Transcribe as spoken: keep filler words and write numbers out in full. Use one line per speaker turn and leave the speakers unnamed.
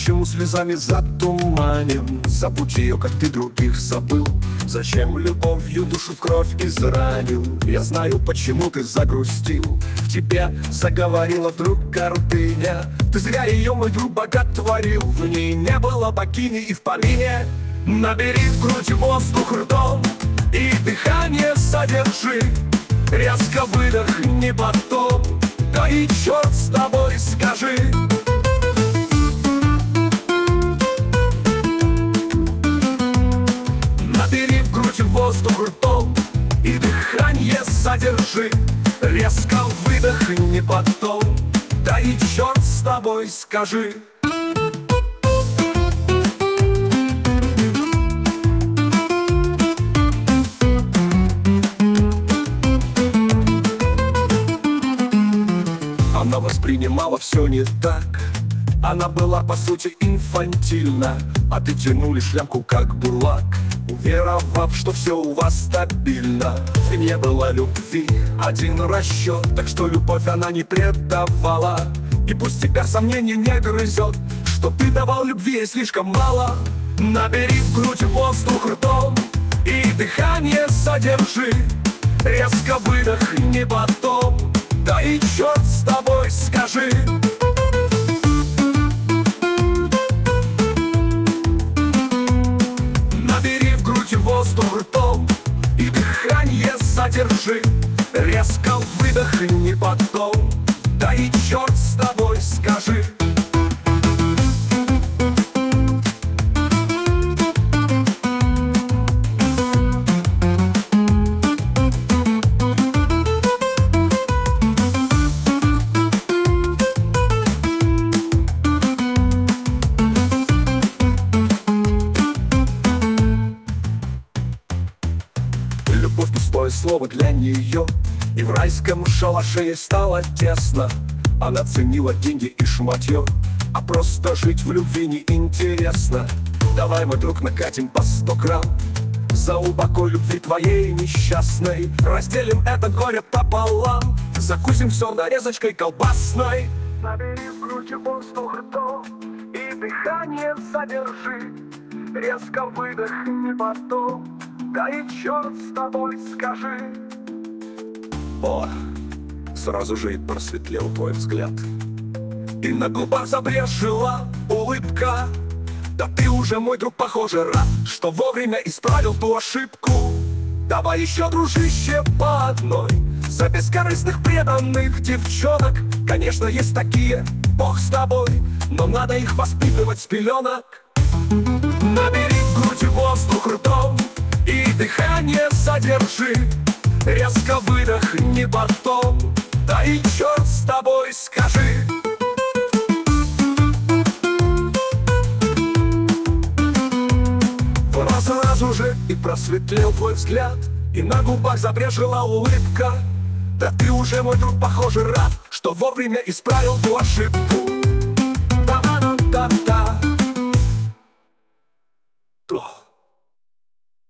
Почему слезами затуманен? Забудь ее, как ты других забыл. Зачем любовью душу в кровь изранил? Я знаю, почему ты загрустил. В тебе заговорила вдруг гордыня. Ты зря ее, мой друг, боготворил. В ней не было богини и в помине. Набери в грудь воздух ртом и дыхание задержи. Резко выдохни потом, да и черт с тобой, скажи. Набери в грудь воздух ртом и дыхание задержи. Резко выдохни потом, да и черт с тобой, скажи. Она воспринимала все не так. Она была по сути инфантильна, а ты тянул лишь лямку как бурлак, уверовав, что все у вас стабильно. И не было любви, один расчет, так что любовь она не предавала. И пусть тебя сомнение не грызет, что ты давал любви слишком мало. Набери в грудь воздух ртом и дыхание задержи. Резко выдохни потом, да и черт с тобой, скажи. Набери в грудь воздух ртом и дыхание задержи. Резко выдохни потом, да и черт с тобой, скажи. Любовь — пустое слово для нее, и в райском шалаше ей стало тесно. Она ценила деньги и шматье, а просто жить в любви неинтересно. Давай, мой друг, накатим по сто грамм за упокой любви твоей несчастной. Разделим это горе пополам, закусим все нарезочкой колбасной. Набери в грудь воздух ртом и дыхание задержи. Резко выдохни потом, да и черт с тобой, скажи. О, сразу же и просветлел твой взгляд, и на губах забрежила улыбка. Да ты уже, мой друг, похоже, рад, что вовремя исправил ту ошибку. Давай еще, дружище, по одной за бескорыстных преданных девчонок. Конечно, есть такие, бог с тобой, но надо их воспитывать с пеленок. Набери в грудь воздух ртом и дыхание задержи. Резко выдохни потом, да и черт с тобой, скажи. Сразу же и просветлел твой взгляд, и на губах забрежила улыбка. Да ты уже, мой друг, похоже, рад, что вовремя исправил ту ошибку. Да-да-да-да-да.